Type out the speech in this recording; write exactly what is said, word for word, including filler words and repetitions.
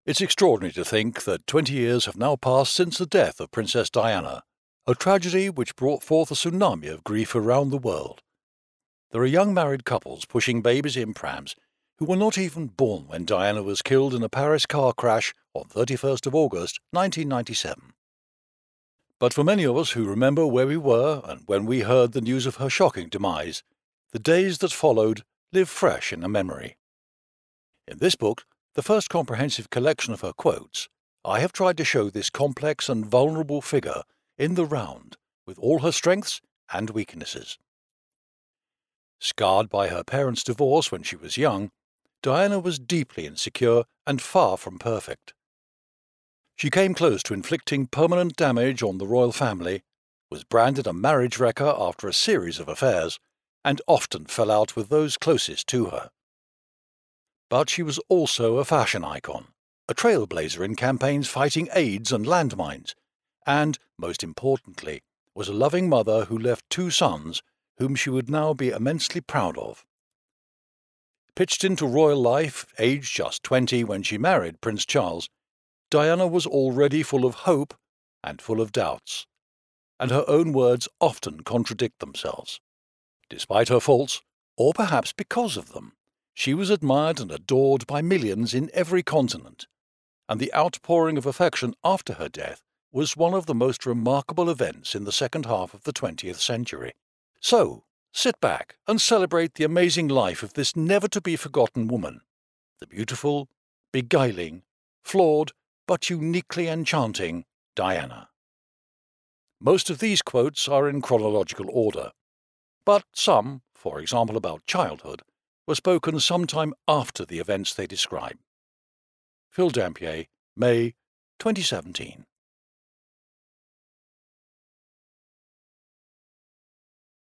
It's extraordinary to think that twenty years have now passed since the death of Princess Diana, a tragedy which brought forth a tsunami of grief around the world. There are young married couples pushing babies in prams who were not even born when Diana was killed in a Paris car crash on thirty-first of August nineteen ninety-seven. But for many of us who remember where we were and when we heard the news of her shocking demise, the days that followed live fresh in the memory. In this book, the first comprehensive collection of her quotes, I have tried to show this complex and vulnerable figure in the round, with all her strengths and weaknesses. Scarred by her parents' divorce when she was young, Diana was deeply insecure and far from perfect. She came close to inflicting permanent damage on the royal family, was branded a marriage wrecker after a series of affairs, and often fell out with those closest to her. But she was also a fashion icon, a trailblazer in campaigns fighting AIDS and landmines, and, most importantly, was a loving mother who left two sons whom she would now be immensely proud of. Pitched into royal life, aged just twenty when she married Prince Charles, Diana was already full of hope and full of doubts, and her own words often contradict themselves. Despite her faults, or perhaps because of them, she was admired and adored by millions in every continent, and the outpouring of affection after her death was one of the most remarkable events in the second half of the twentieth century. So, sit back and celebrate the amazing life of this never-to-be-forgotten woman, the beautiful, beguiling, flawed, but uniquely enchanting Diana. Most of these quotes are in chronological order, but some, for example about childhood, were spoken sometime after the events they describe. Phil Dampier, May twenty seventeen.